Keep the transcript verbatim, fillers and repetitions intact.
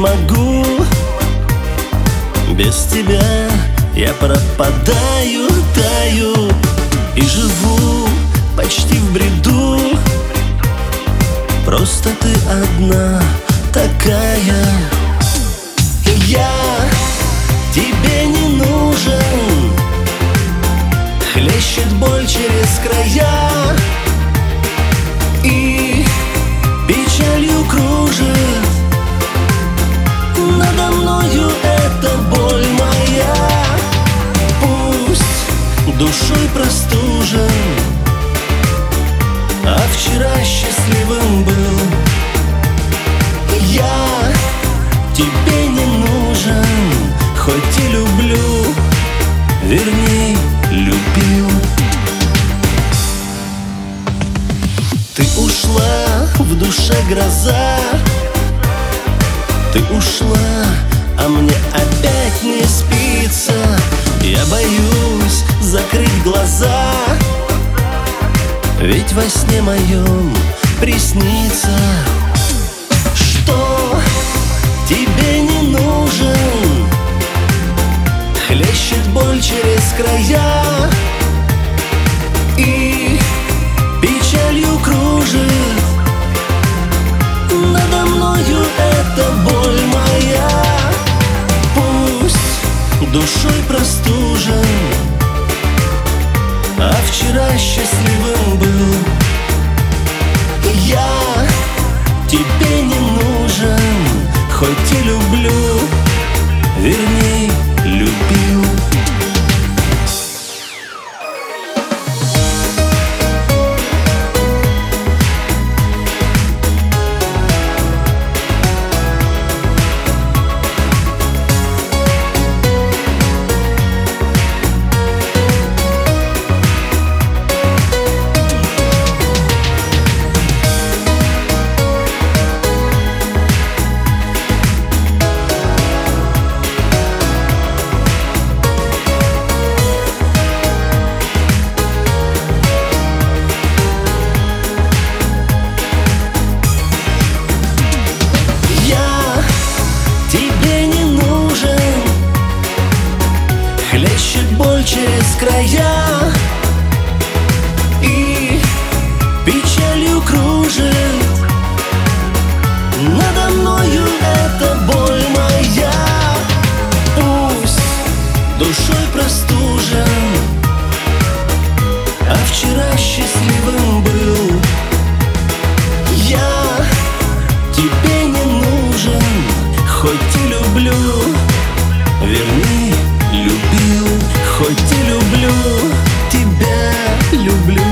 могу. Без тебя я пропадаю, таю и живу почти в бреду. Просто ты одна такая. Я тебе не нужен. Хлещет боль через края и печалью кружит надо мною эта боль моя. Пусть душой простужен, а вчера счастливым был. Я тебе не нужен, хоть и люблю, верней, любил. Ты ушла, в душе гроза. Ты ушла, а мне опять не спится. Я боюсь закрыть глаза, ведь во сне моем приснится, что тебе не нужен. Хлещет боль через края и печалью кружит надо мною эта боль моя. Пусть душой простужен, а вчера счастливым был. Я тебе не нужен, хоть и люблю, верней, любил. Хлещет боль через края и печалью кружит надо мною эта боль моя. Пусть душой простужен, а вчера счастливым был. Я тебе не нужен, хоть и люблю, верней, любил, хоть и люблю, тебя люблю.